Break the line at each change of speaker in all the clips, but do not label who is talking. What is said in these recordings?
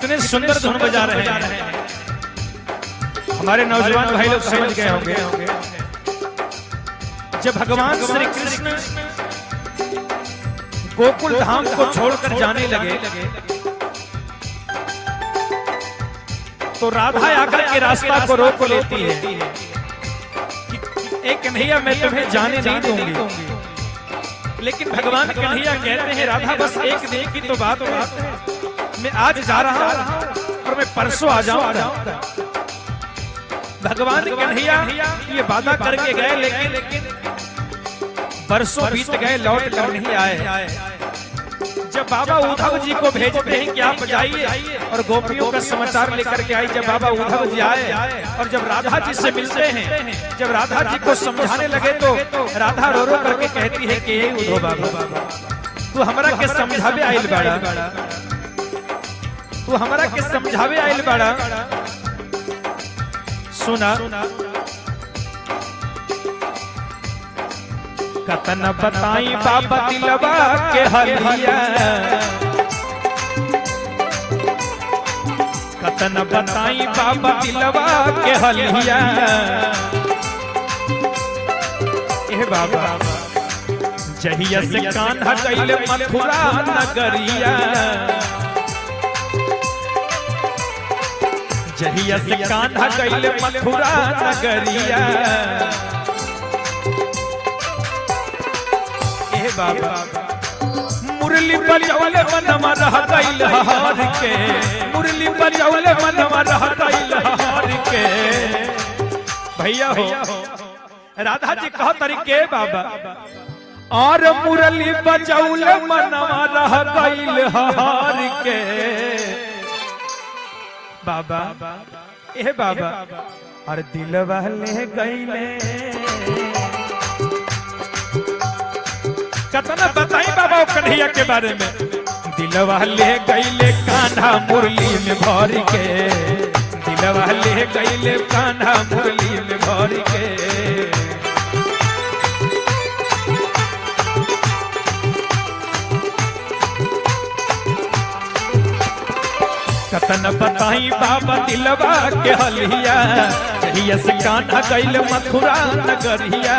कितने सुंदर धुन बजा रहे हैं। हमारे नौजवान भाई लोग समझ गए होंगे, जब भगवान श्री कृष्ण गोकुल धाम को छोड़कर जाने लगे तो राधा आकर के रास्ता को रोक लेती है कि एक कन्हैया मैं तुम्हें जाने नहीं दूंगी। लेकिन भगवान कन्हैया कहते हैं राधा बस एक दिन की तो बात है, मैं आज जा रहा हूं और मैं परसों आ जाऊंगा। भगवान कन्हैया ये वादा करके गए, लेकिन बरसों बीत गए, लौट कर नहीं आए। जब बाबा उद्धव जी को भेजते हैं कि आप जाइए और गोपियों का समाचार लेकर के आई, जब बाबा उद्धव जी आए और जब राधा जी से मिलते हैं, जब राधा जी को समझाने लगे तो राधा रो रो करके कहती है कि उद्धव बाबा तू हमरा के समझावे आइल बाड़ा, तू हमरा के समझावे आइल बाड़ा। सुना कतन बताई बाबा दिलवा के हलिया, कतन बताई बाबा दिलवा के हलिया। ए बाबा जहिया से कान्हा गइले मथुरा नगरिया, जहिया से कान्हा गइले मथुरा नगरिया। बाबा मुरली बजावले मनवा रह गइल हार के, मुरली बजावले मनवा रह गइल हार के। भैया हो राधा जी कह तरीके बाबा और मुरली बजावले मनवा रह गइल हार के। बाबा ए बाबा और दिलवा ले गइले कतना बताई बाबा कन्हैया के बारे में। दिलवा ले गइले कान्हा मुरली में भर के, दिलवा ले गइले कान्हा मुरली में भर के। कतना बताई बाबा दिलवा के हलिया, जहिया से कान्हा गइले मथुरा नगरिया।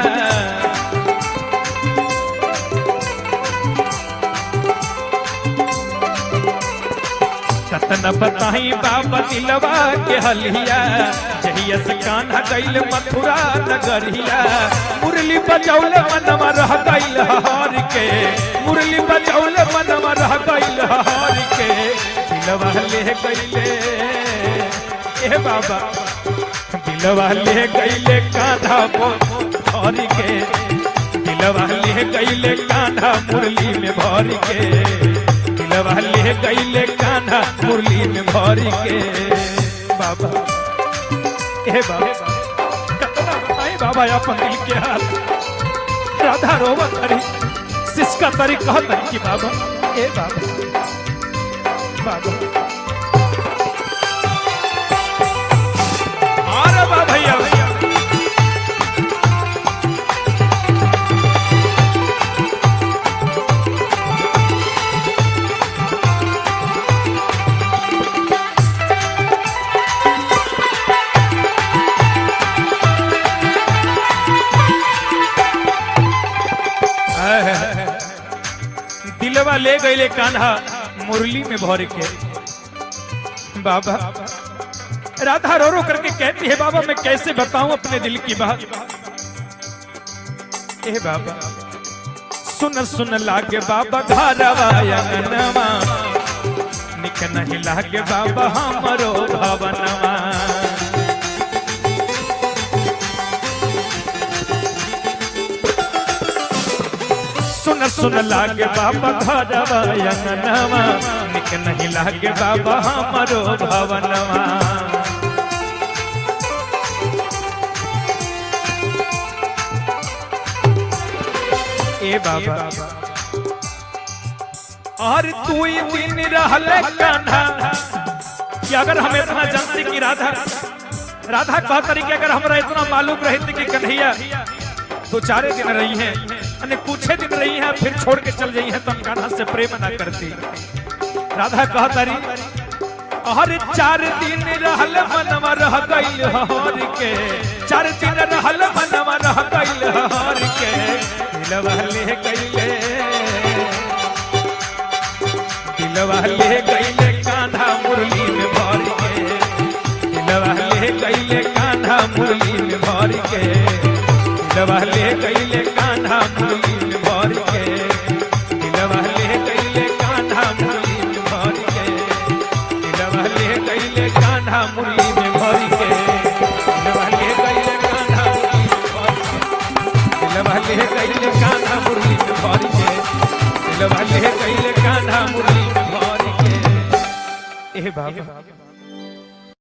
कतना बताई बाबा दिलवा के हलिया, जहिया से कान्हा गइल मथुरा नगरिया। मुरली बजौले मनवा रह गइल हार के, मुरली बजौले मनवा रह गइल हार के। दिलवा ले गइले ए बाबा, दिलवा ले गइले कान्हा भर के, दिलवा ले गइले कान्हा मुरली में भर के, दिलवा ले गइले कान्हा मुरली में भरी के। बाबा ए बाबा कतना बताई बाबा अपन दिल के हाल। राधा रोवा तरी सिसका तरी कह तरी की बाबा ए बाबा बाबा अरे बाबा भैया दिलवा ले गइले कान्हा मुरली में भर के। बाबा राधा रो रो करके कहती है बाबा मैं कैसे बताऊं अपने दिल की बात। ए बाबा सुन सुन लागे बाबा घरवा अंगनवा, निक नहीं लागे बाबा हमरो भवनवा। सुन सुन लागे बाबा घरवा अंगनवा, निक नहीं लागे बाबा हमरो भवनवा। ए बाबा और तू ही दिन रहले कान्हा कि अगर हम इतना जानते कि राधा कह तरीके अगर हमरा इतना मालूम रहते कि कन्हैया 2-4 दिन रही हैं, कुछ दिन रही हैं फिर छोड़ के चल गई हैं, तो हम कान्हा से प्रेम ना करती। राधा कह तारी और 4 दिन रहल मनवा रह गइल हर के 4 दिन रहल मनवा रह गइल हर के दिलवा ले गइले कान्हा मुरली में भर के दिलवा ले गइले कान्हा मुरली में भर के दिलवा ले गइले कान्हा मुरली में भर के दिलवा ले गइले कान्हा मुरली में भर के दिलवा ले गइले कान्हा मुरली में भर के दिलवा ले गइले कान्हा मुरली में भर के दिलवा ले गइले कान्हा मुरली में भर के दिलवा ले गइले कान्हा मुरली में भर के ए बाबा